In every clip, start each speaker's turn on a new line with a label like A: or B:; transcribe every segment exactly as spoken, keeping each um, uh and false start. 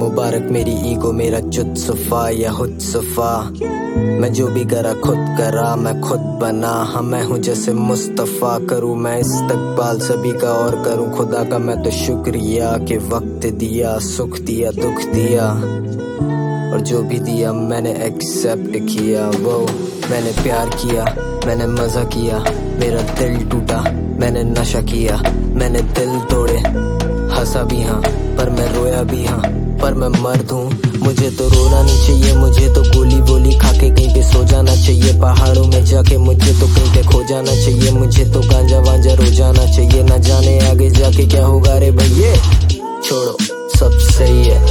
A: मुबारक मेरी ईगो, मेरा चुत सफा या हुद सफा। मैं जो भी करा खुद करा, मैं खुद बना। हाँ मैं हूँ जैसे मुस्तफ़ा, करूँ मैं इस्तकबाल सभी का और करूँ खुदा का मैं तो शुक्रिया कि वक्त दिया, सुख दिया, दुख दिया, और जो भी दिया मैंने एक्सेप्ट किया। वो मैंने प्यार किया, मैंने मजा किया, मेरा दिल टूटा, मैंने नशा किया, मैंने दिल तोड़े, हंसा भी हाँ पर मैं रोया भी हाँ, पर मैं मर्द हूँ, मुझे तो रोना नहीं चाहिए। मुझे तो गोली वोली खा के कहीं पे सो जाना चाहिए, पहाड़ों में जाके मुझे तो कहीं पे खो जाना चाहिए। मुझे तो गांजा वांजा रो जाना चाहिए, ना जाने आगे जाके क्या होगा रे भैया। छोड़ो सब सही है,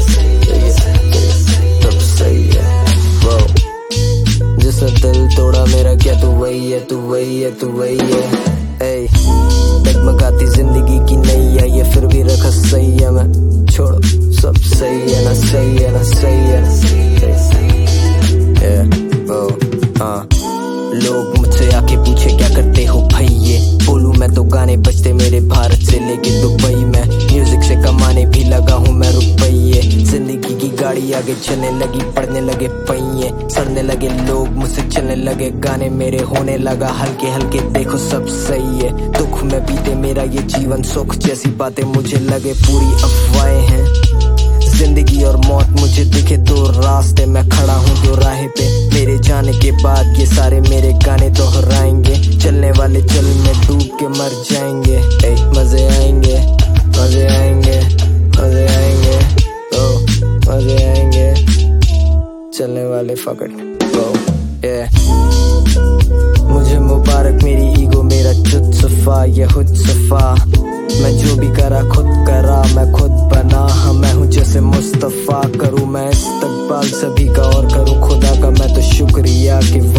A: सब सही है। वो जिसने दिल तोड़ा मेरा, क्या तू वही है, तू वही है, तू वही है। ऐ डगमगाती जिंदगी की नैया, ये फिर भी रखा सही है मैं। छोड़ो सब सही है ना, सही है ना, सही है ना, हाँ। लोग मुझसे आके पूछे क्या करते हो भाई, ये बोलूं मैं तो गाने बजते मेरे भारत से लेके दुबई में। म्यूजिक से कमाने भी लगा हूँ मैं रुपये, जिंदगी की गाड़ी आगे चलने लगी, पढ़ने लगे पहिए, सड़ने लगे लोग मुझसे चलने लगे, गाने मेरे होने लगा हल्के हल्के। देखो सब सही है, दुख में बीते मेरा ये जीवन, सुख जैसी बातें मुझे लगे पूरी अफवाहें हैं। जिंदगी और मौत मुझे दिखे दो रास्ते, मैं खड़ा हूँ दो राह पे, मेरे जाने के बाद ये सारे मेरे गाने दोहराएंगे। चलने वाले जल में डूब के मर जाएंगे। ए, मजे आएंगे, मजे आएंगे, मजे आएंगे, ओ मजे आएंगे, चलने वाले फकट ओ ये। मुझे मुबारक मेरी ईगो, मेरा चुत सफा ये हुद सफा। मैं जो भी करा खुद करा, मैं खुद बना। हाँ मैं हूँ जैसे मुस्तफ़ा, करूँ मैं इस्तकबाल सभी का और करूँ खुदा का मैं तो शुक्रिया कि